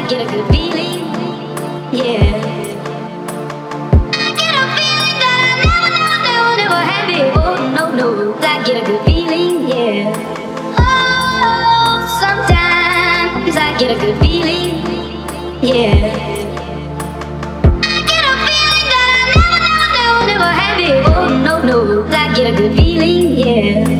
get a good feeling, yeah. I get a feeling that I never had before. No, I get a good feeling, yeah. Oh, sometimes I get a good feeling, yeah. I get a feeling that I never had before. No, I get a good feeling, yeah.